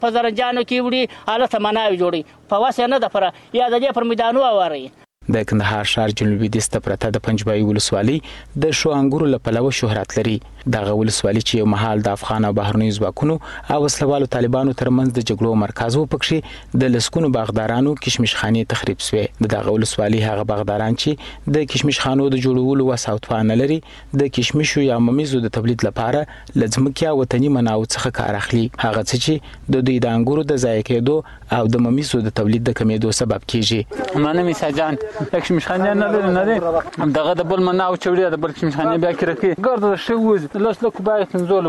په زرنجانو کې وړي حالت مناوي جوړي په واسه نه د پر یا د پر میدانو اواري د کندهار ښار جنوبي دیسته پرته د پنجبای ولسوالۍ د شو انګورو له پلوه شهرت لري. دغه ولسوالۍ چې یو مهال د افغان او بهرنیو ځواکونو او وسلوالو طالبانو ترمنځ د جګړو مرکز و، پکښې د لسکونو باغدارانو کشمش خانې تخریب شوې. دغه ولسوالۍ هغه باغداران چې د کشمش خانو د جوړولو وس او توان لري د کشمشو یا ممیزو د تولید لپاره له ځمکې او وطني منابعو څخه کار اخلي. هغه څه چې د دوی د انګورو د ضایع کېدو او د ممیزو د تولید د کمیدو سبب کیږي. منم سجان کشمش خانه نه لري دغه د بل مناو چوړي د بل کشمش خانه بیا کړی ګرځي شوز لاس لوک باغ تنزول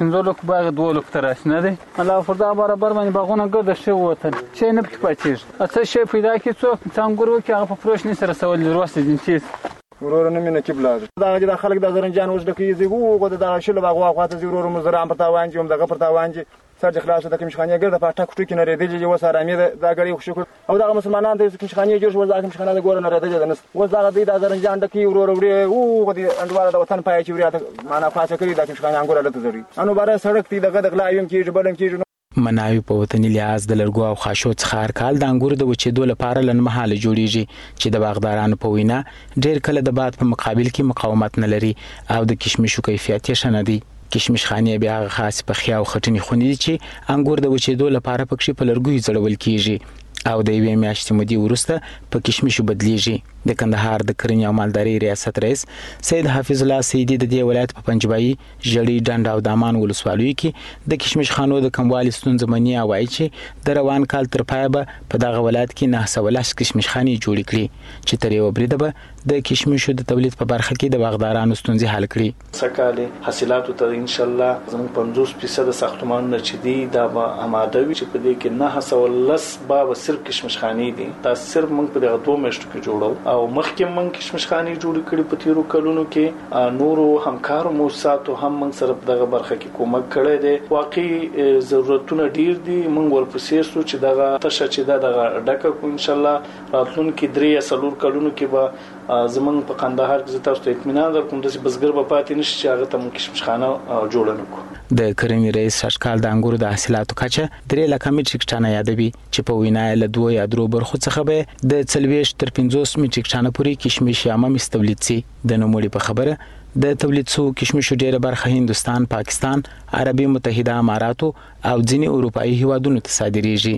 باغ دول تراش نه دي الله فردا برابر باندې باغونه ګرځي شو وته چې نه پاتېږي اته شی پیدا کی څوک څنګه کې هغه په پروشنې سره سوال وروسته دي چې ورور نه مینه کې بلاد دا خلک د زرنجان وځ د کیږي وګو د شل باغ واخواته ورور مزرعه په تاوان چې هم دغه پر تاوان چې سر خلاص د کمشخانه ګرځي په ټاک ټوکی نه ریدل چې وساره مې دا غړي خوشو او دا مسلمانان د کمشخانه جوړ شو ځکه کمشخانه د ګور نه ریدل د نس و دا د زرنجان د کی ورور وړي او د انډواره د وطن پای چې وریا معنا خاصه کړی د کمشخانه انګور لته زړی انو بار سړک دی دغه د غلایم کیږي بلم کیږي. مناوي په وطني لحاظ د لرګو او خاشو څخه هر کال د انګورو د وچېدو لپاره لنمحاله جوړیږي چې د باغدارانو په وینا ډېر کله د باد په مقابل کې مقاومت نه لري او د کشمشو کیفیت یې ښه نه دی. کشمش خانې بیا خاص په خیا او خټنی خونې دي چې انګور د وچېدو لپاره پکښې په لرګو ځړول کیږي او د یوې میاشتې مودې وروسته په کشمشو بدلیږي. د کندهار د کرنې او مالدارۍ ریاست رئیس سید حافظ الله سیدی د دې ولایت په پنجبایي ژړی ډنډ او دامان ولسوالیو کې د کشمش خانو د کموالي ستونزه مني او وایي چې د روان کال تر پایه به په دغه ولایت کې 910 کشمش خانې جوړې کړي چې تر یو بریده به د کشمشو د تولید په برخه کې د باغدارانو ستونزې حل کړي. سکهاله حاصلاتو ته ان شاء الله زموږ 50% ساختمانونه چې دي دا به آماده وي چې په دې کې 910 به صرف کشمش خانې دي. دا صرف موږ په دغه 2 میاشتو کې جوړو او مخکې موږ کشمش خانې جوړ کړې په تیرو کلونو کې نورو همکارو موسساتو هم موږ سره په دغه برخه کې کومک کړی دی. واقعي ضرورتونه ډیر دي موږ ورپسې سو چې دغه تشه چې دغه ډکه کو ان شاء الله راتلونکي 3 یا 4 کلونو کې به زمونږ په کندهار کې تاسو ته اطمینان درکوم چې بزګر به پاتې نشي چې هغه ته کشمش خانه جوړ نه کو. د کرنې رئیس شاشکال د انګورو د حاصلاتو کچه 3 لک میټریک ټنه یادوي چې په وینا له 2 یا 3 برخو څخه به د 40 تر 50 میټریک ټنه پورې کشمش یا ممیز تولید شي. د نوموړي په خبره د تولید سو کشمشو ډیره برخه هندستان، پاکستان، عربي متحده اماراتو او ځینې اروپایي هیوادونو ته صادریږي.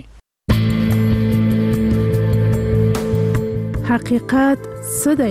حقیقت څه دی؟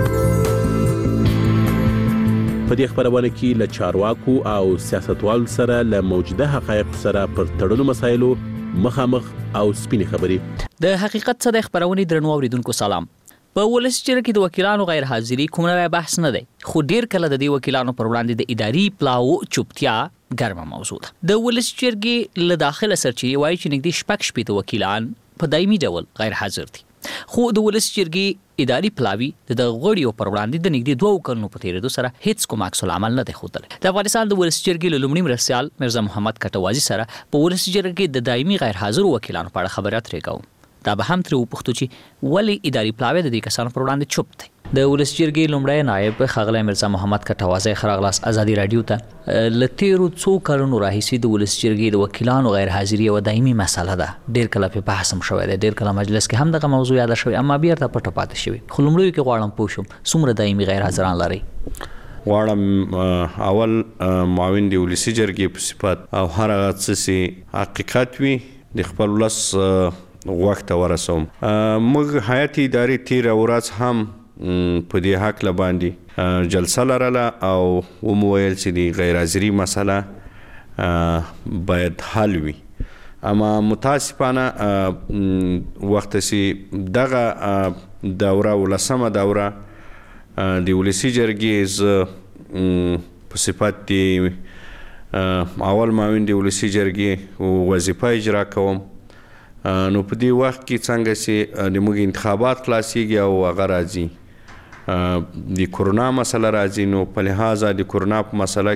په دې خبرونه کې له چارواکو او سیاستوالو سره له موجوده حقایق سره پر تړلو مسایلو مخامخ او سپینې خبرې. د حقیقت څه دی خبرونه درنو اوریدونکو سلام. په ولس جرګه کې د وکیلانو غیر حاضری کوم نوی بحث نه دی، خو ډیر کله د دې وکیلانو پر وړاندې د اداري پلاو چوپتیا ګرمه موضوع ده. د ولس جرګې له داخله سرچینې وایي چې نږدې 6 وکیلان په دایمي ډول غیر حاضر دي، خو د ولس جرګې اداري پلاوی د غړیو پر وړاندې د نږدې 2 کلونو په تیریدو سره هیڅ کوم عکس العمل نه دی ښودلی. د افغانستان د ولس جرګې لومړي مرستیال مرزا محمد کټوازي سره په ولس جرګې کې د دایمي غیر حاضر وکیلانو په اړه خبرې اترې کوو. دا به هم ترې وپوښتو چې ولې اداري پلاوی د دې کسانو پر وړاندې چوپ دی. د ولس جرګې لومړی نایب ښاغلی مرزا محمد کټوازی ښه راغلاست ازادي راډیو ته. له تیرو 2 کلونو راهیسې د ولس جرګې د وکیلانو غیر حاضري یوه دایمي مسله ده. ډېر کله پرې بحث هم شوی دی، ډېر کله مجلس کې هم دغه موضوع یاده شوې، اما بیرته پټه پاتې شوې. خو لومړیو کې غواړم پوه شم څومره دایمي غیر حاضران لرئ؟ غواړم اول معاون د ولسي جرګې په صفت او هر هغه څه چې حقیقت وي د خپل ولس غوږ ته ورسوم. موږ هیئت ادارې تېره ورځ هم په دې حق باندې جلسه لرله او ومویل چې د غیر حاضري مسله باید حل وي. اما متاسفانه وخت چې دغه دوره ولسمه دوره د ولسي جرګې په صفت د اول معاون د ولسي جرګې وظیفه اجرا کوم، نو په دې وخت کې څنګه چې د موږ انتخابات خلاصیږي او هغه راځي د کرونا مسله راځي، نو په لحاظه د کرونا په مسله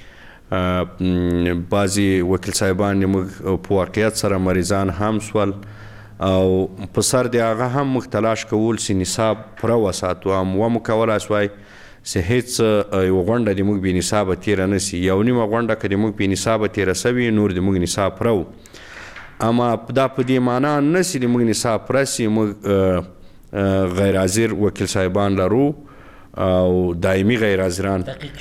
کې بعضې وکیل صاحبان موږ په واقعیت سره مریضان هم سول او په سر د هغه هم موږ تلاش کول چې نصاب پوره وساتو. هم ومو کولی سوای چې هیڅ یوه غونډه د موږ بې نصابه تېره نه سي. یو نیمه غونډه که د موږ بې نصابه تېره سوي نور د موږ نصاب پوره و. اما دا په دې معنا نه چې موږ نصاب پرسي موږ غیر حاضر وکیل صاحبان لرو او دایمي غیر حاضران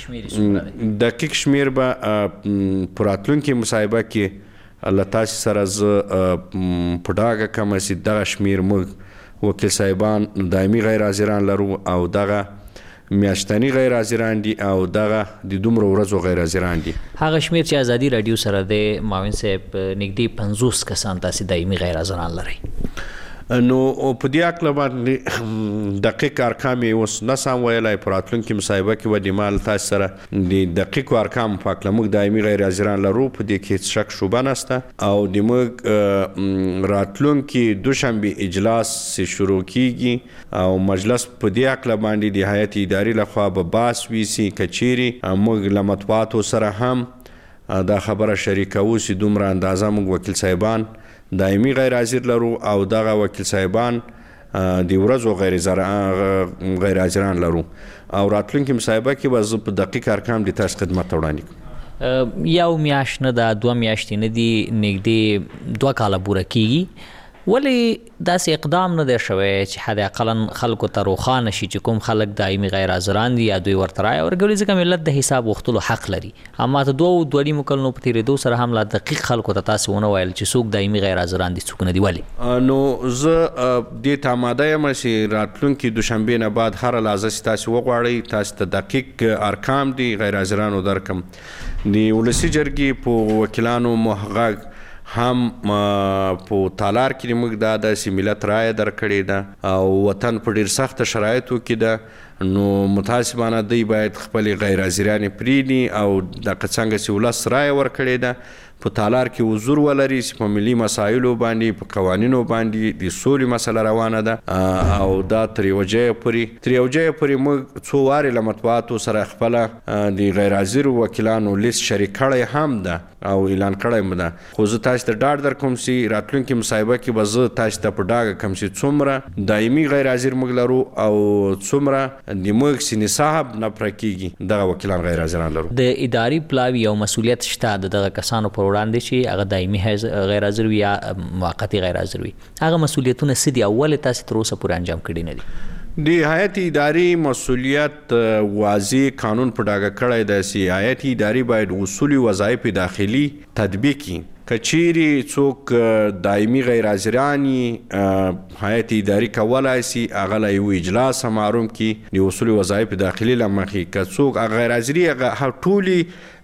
دقیق شمیر به په راتلونکي مصاحبه کې له تاسو سره زه په ډاګه کوم چې دغه شمیر موږ وکیل صاحبان دایمي غیر حاضران لرو او دغه میاشتنی غیر حاضران دي او دغه د دومره ورځو غیر حاضران دي. هغه شمیر چې ازادي رادیو سره د معاون صاحب نږدې 50 کسان تاسو دایمي غیر حاضران لري. نو په دې اړه باندې دقیق ارقام یې اوس نسم ویلای. په راتلونکي مصاحبه کې به د مال تاسو سره د دقیقو ارقامو په اړه موږ دایمي غیر حاضران لرو، په دې کې هیڅ شک شوبه نشته. او د موږ راتلونکي دوشنبه اجلاس شروع کیږي او مجلس په دې اړه باندې د هیئت اداري لخوا به بحث وشي کچيري موږ له مطبوعاتو سره هم دا خبره شریکو چې دومره اندازه موږ وکیل صاحبان دایمي غیر حاضر لرو او دغه وکیل صاحبان د ورځو غیر حاضران لرو. او راتلونکي مصاحبه کې به زه په دقیق ارقام د تاسو خدمت ته وړاندې کوم. یو میاشت نه ده، 2 میاشتې نه دي، نږدې 2 کاله پوره کیږي. ولې داسې اقدام نه دی شوی چې حد اقلا خلکو ته روښانه شي چې کوم خلک دایمي غیر حاضران دي یا دوی ورته رایه ورکوي؟ ځکه ملت د حساب غوښتلو حق لري. اما ته 2 کلونو په تېرېدو سره هم لا دقیق خلکو ته تاسو ونه ویل چې څوک دایمي غیر حاضران دي څوک نه دي. ولې؟ نو زه دې ته آماده یم چې راتلونکي دوشنبې نه بعد هره لحظه چې تاسو وغواړئ تاسو ته دقیق ارقام دي غیر حاضرانو درکم. د ولسي جرګې په وکیلانو محقق هم په تالار کې موږ دا د ملت رایه درکړې ده او وطن په ډیر سخت شرایطو کې ده، نو متاسفانه دوی باید خپل غیر حاضرانې پریږدي او دغه څنګه چې ولس رایه ورکړې ده په تالار کې حضور ولري چې په ملي مسایلو باندې په قوانینو باندې د سولې مسله روانه ده او دا تر یو ځایه پورې موږ څو وارې له مطبوعاتو سره خپله د غیر حاضرو وکیلانو لیست شریک کړی هم ده او اعلان کړی هم ده. خو زه تاسو ته ډاډ درکوم چې راتلونکي مصاحبه کې به زه تاسو ته په ډاګه کوم چې څومره دایمي غیر حاضر موږ لرو او څومره د موږ چې نصاب نه پوره کیږي دغه وکیلان غیر حاضران لرو. د اداري پلاوي او مسؤلیت شته د دغه کسانو پر وړاندې چې هغه دایمي غیر حاضر وي یا موقتي غیر حاضر وي، هغه مسؤلیتونه څه دي او ولې تاسو تر اوسه پورې انجام کړي نه دي؟ د هیئت اداري مسؤلیت واضح قانون په ډاګه کړی دی چې هیئت اداري باید اصول وظایف داخلي تطبیق کړي. کچيري څوک دایمي غیر حاضرانی هیئت اداري کولای شي هغه له یو اجلاس محروم کی د اصول وظایف داخلي لمخې که څوک غیر حاضري هغه ټولي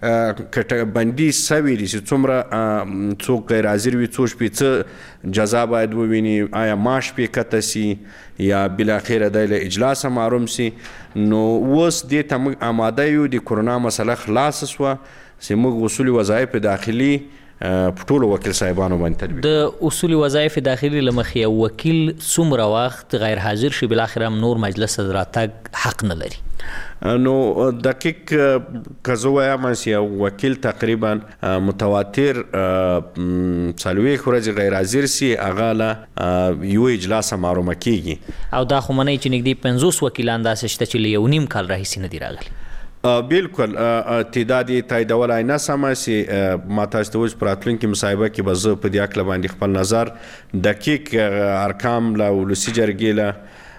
کټه بندي سوي دي چې څومره څوک غیر حاضر وي څو شپې جزا باید وویني، آیا معاش پې کته سي یا بالاخره د اجلاس محروم سي. نو اوس دې ته موږ آماده یو د کرونا مسله خلاص سوه چې موږ اصول وظایف داخلي په ټولو وکیل صاحبانو باندې تطبیق. د اصول وظایف داخلي لمخې یو وکیل څومره وخت غیر حاضر شي بالاخره نور مجلس ته راتګ حق نه لري؟ نو دقیق که زه وایم چې یو وکیل تقریبا متواتر 40 ورځې غیر حاضر سي هغه له یو اجلاس محرومه کیږي. او دا خو منئ چې نږدې 50 وکیلان داسې شته چې له 1.5 کال راهیسې نه دي راغلي. بالکل تعداد یې تاییدولای نسمه چې ما تاسو ته اوس په راتلونکي مصاحبه کې به زه په دې اړه باندې خپل نظر دقیق ارقام له ولسي جرګې له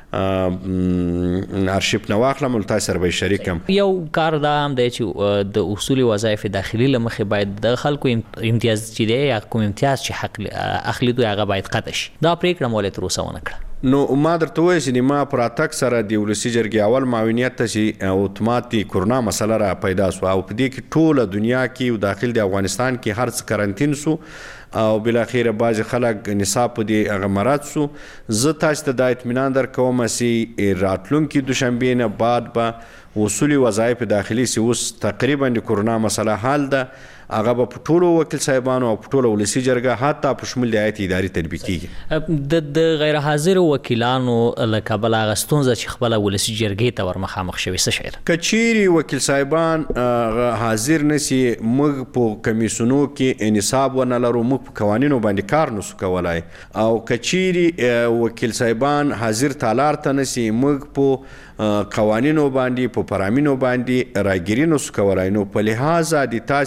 ارشیف نه واخلم او تاسو سره به شریکم. یو کار دا هم دی چې د اصول وظایف داخلي لمخې باید د خلکو امتیاز چې دی یا کوم امتیاز چې حق اخلي دوی هغه باید قطع شي. دا پریکړه مولې تر اوسه ونه کړه. نو ما درته وایي چې ما پر اتک سره د ولسي جرګې اول معاونیت ته چې اتوماتي کرونا مسله را پیدا سو او په دې کې ټوله دنیا کې او داخل د افغانستان کې هر څه کرنټین سو او بالاخره بعض خلک نصاب په دې هغه مراد سو. زه تاسو ته د اطمینان درکوم چې راتلونکي دوشنبه نه بعد به اصول وظایف داخلي سي اوس تقریبا د کرونا مسله حل ده هغه به په ټولو وکیل صاحبانو او په ټوله ولسي جرګه حتی په شمول د هیئت اداري تطبیق کیږي. د غیر حاضر وکیلانو له کبله هغه ستونزه چې خپله ولسي جرګې ته ور مخامخ شوي څه شی ده؟ که چیرې وکیل صاحبان حاضر نسي موږ په کمیسیونو کې نصاب ونه لرو، موږ په قوانینو باندې کار نسو کولای، او که چیرې وکیل صاحبان حاضر تالار ته نسي موږ په قوانینو باندې په پرامینو باندې راګیري نسو کولای. نو په لحاظه د تاسې د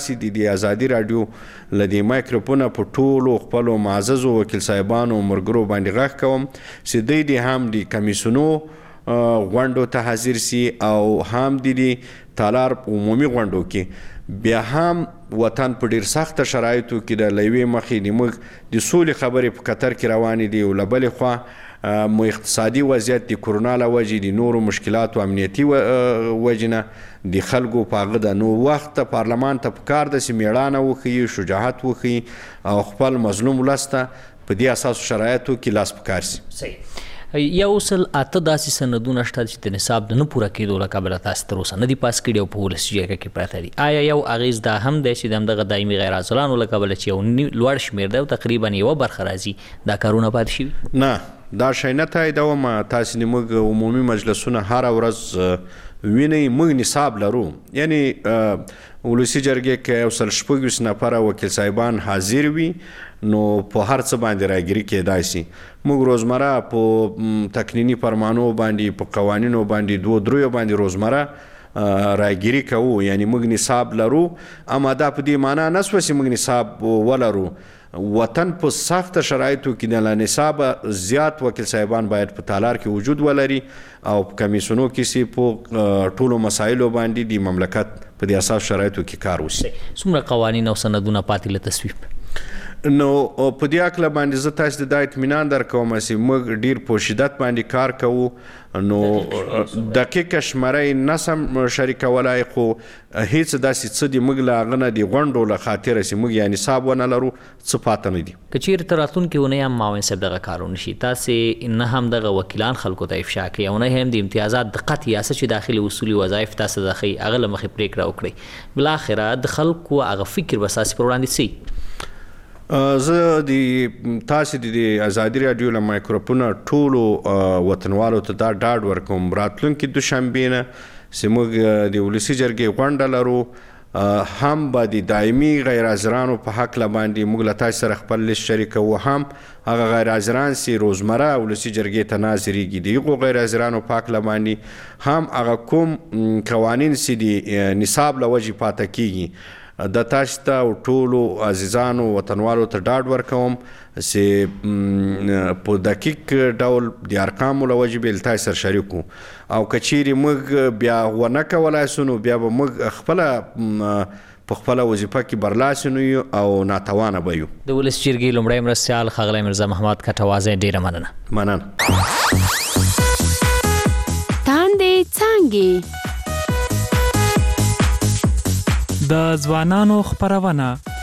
د ازادي رادیو لدی مایکروفون په ټولو خپل معزز وکیل صاحبانو مرګرو باندې غږ کوم چې دوی د هم د کمیسونو غونډو ته حاضر سي او هم د تالار عمومي غونډو کې بیا هم وطن په ډیر سخت شرایطو کې د لوی مخې نیمه د سولې خبرې په قطر کې روانې دي او لبل خو مو اقتصادي وضعیت د کورونا له وجې د نورو مشکلاتو امنیتي وجنه د خلکو پاغه د نو وخت پارلمان ته پکار د سیمیړانه وخی شجاعت وخی او خپل مظلوم ولسته په دې اساس شرایطو کې لاس پکار سي. صحیح. یو سل اته داسې سندونه شته چې د نصاب د نه پوره کېدو له کبله تاسو تر اوسه نه دي پاس کړي او په ولسي جرګه کې پراته دي. آیا یو اغیز دا هم دی چې دغه دایمي غیر حاضرانو له کبله چې یو لوړ شمېر دی او تقریبا یوه برخه راځي دا کارونه پاتې شوي؟ نه دا شی نه تاییدوم. تاسې موږ عمومي مجلسونه هره ورځ وینئ. موږ نصاب لرو، یعنی ولسي جرګې کې یو سل شپږ نفره وکیل صاحبان حاضر وي نو په هر څه باندې راګیري کېدای شي. موږ روزمره په تکنینی فرمانو باندې په قوانینو باندې دوه دریو باندې روزمره راګیري کوو، یعنی موږ نصاب لرو. اما دا په دې معنا نه شوه چې موږ نصاب ولرو. وطن په سخت شرایطو کې د نصاب زیات وکیل صاحبان باید په تالار کې وجود ولري او په کمیسونو کې سي په ټولو مسایلو باندې د مملکت په دې اساس شرایطو کې کار وشي. څومره قوانین او سندونه پاتې له تصویب؟ نو په دې اکله باندې زه تاسو ته د اطمینان درکوم چې موږ ډیر په شدت باندې کار کوو. نو دقیقه شمارې نسم شریکولای، خو هیڅ داسې څه دی موږ لا غنه دی غونډو له خاطر چې موږ یعنی حساب ونه لرو څه پاتې نه دي. کچیر تراتون کې ونه هم ماوین صاحب دغه کارونه شي تاسو نه هم دغه وکیلان خلکو ته افشا کوي او نه هم د امتیازات د قطعي اساس چې داخلي اصولي وظایف تاسو د خي اغله مخې پریکړه وکړي. بل اخره د خلکو هغه فکر بساس پر وړاندې سي. زه د تاسو د ازادي رادیو له مایکروفون ټولو وطنوالو ته دا ډاډ ورکوم راتلونکي دوشنبه نه چې موږ د ولسي جرګې غونډه لرو، هم به د دایمي غیر حاضرانو په حق باندې موږ له تاسو سره خپل لیست شریکو، هم هغه غیر حاضران چې روزمره ولسي جرګې ته ناظریږي دغه غیر حاضرانو په حق باندې هم هغه کوم قوانین چې د نصاب له وجې پاتې کیږي د تاسو ته ټولو عزیزانو وطنوالو ته ډاډ ورکوم چې په دقیق ډول د ارقامو له وجې به تاسو سره شریکو او کچېرې موږ بیا ونه کولای سو نو بیا به موږ په خپل وظیفه کې برلاسي نه یو او ناتوانه به یو. د ولس جرګې لومړی مرستیال ښاغلی مرزا محمد کټوازی ډیره مننه. تاندې څانګې د ځوانانو خپرونه